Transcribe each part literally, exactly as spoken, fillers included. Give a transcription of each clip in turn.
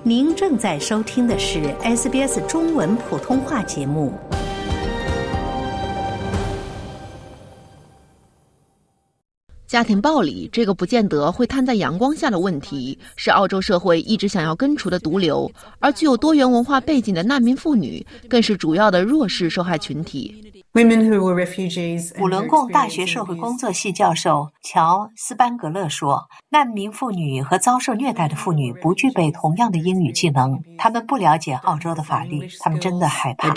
您正在收听的是 S B S 中文普通话节目。 家庭暴力这个不见得会摊在阳光下的问题，是澳洲社会一直想要根除的毒瘤，而具有多元文化背景的难民妇女更是主要的弱势受害群体。 伍伦贡大学社会工作系教授乔·斯班格勒说，难民妇女和遭受虐待的妇女不具备同样的英语技能，她们不了解澳洲的法律，她们真的害怕。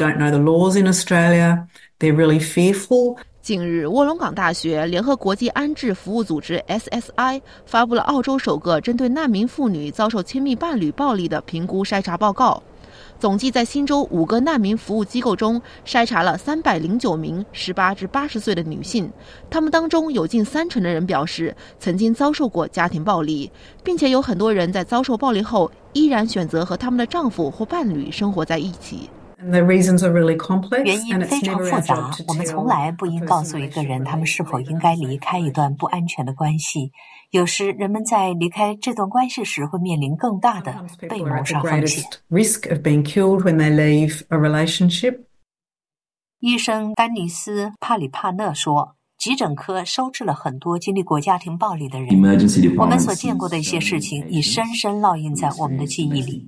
近日，卧龙岗大学联合国际安置服务组织 S S I 发布了澳洲首个针对难民妇女遭受亲密伴侣暴力的评估筛查报告。总计在新州五个难民服务机构中筛查了三百零九名十八至八十岁的女性，她们当中有近三成的人表示曾经遭受过家庭暴力，并且有很多人在遭受暴力后依然选择和他们的丈夫或伴侣生活在一起。 原因非常复杂，我们从来不应告诉一个人他们是否应该离开一段不安全的关系。有时人们在离开这段关系时会面临更大的被谋杀风险。医生丹尼斯·帕里帕纳说，急诊科收治了很多经历过家庭暴力的人，我们所见过的一些事情已深深烙印在我们的记忆里。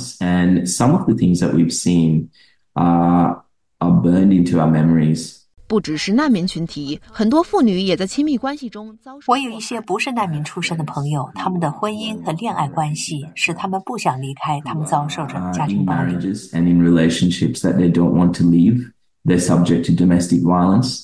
不只是难民群体，很多妇女也在亲密关系中遭受。 我有一些不是难民出身的朋友，他们的婚姻和恋爱关系使他们不想离开，他们遭受着家庭暴力。 They're subject to domestic violence.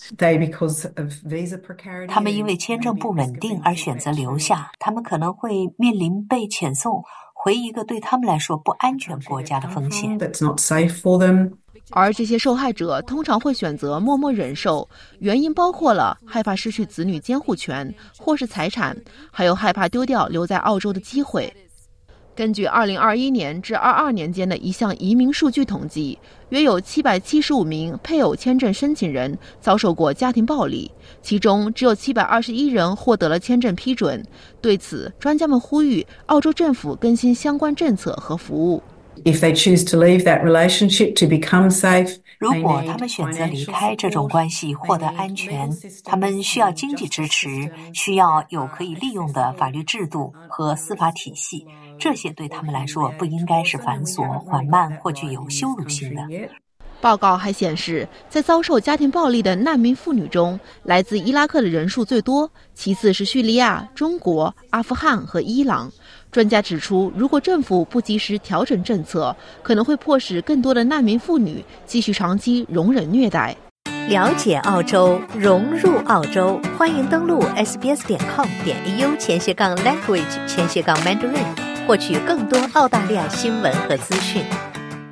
他们因为签证不稳定而选择留下，他们可能会面临被遣送回一个对他们来说不安全国家的风险。 而这些受害者通常会选择默默忍受，原因包括了害怕失去子女监护权或是财产，还有害怕丢掉留在澳洲的机会。根据二零二一年至二二年间的一项移民数据统计，约有七百七十五名配偶签证申请人遭受过家庭暴力，其中只有七百二十一人获得了签证批准。对此，专家们呼吁澳洲政府更新相关政策和服务。 If they choose to leave that relationship to become safe, 如果他们选择离开这种关系获得安全，他们需要经济支持，需要有可以利用的法律制度和司法体系，这些对他们来说不应该是繁琐、缓慢或具有羞辱性的。 报告还显示，在遭受家庭暴力的难民妇女中，来自伊拉克的人数最多，其次是叙利亚、中国、阿富汗和伊朗。专家指出，如果政府不及时调整政策，可能会迫使更多的难民妇女继续长期容忍虐待。 了解澳洲，融入澳洲，欢迎登录 s b s 点 com 点 a u 前斜杠 language 前斜杠 mandarin， 获取更多澳大利亚新闻和资讯。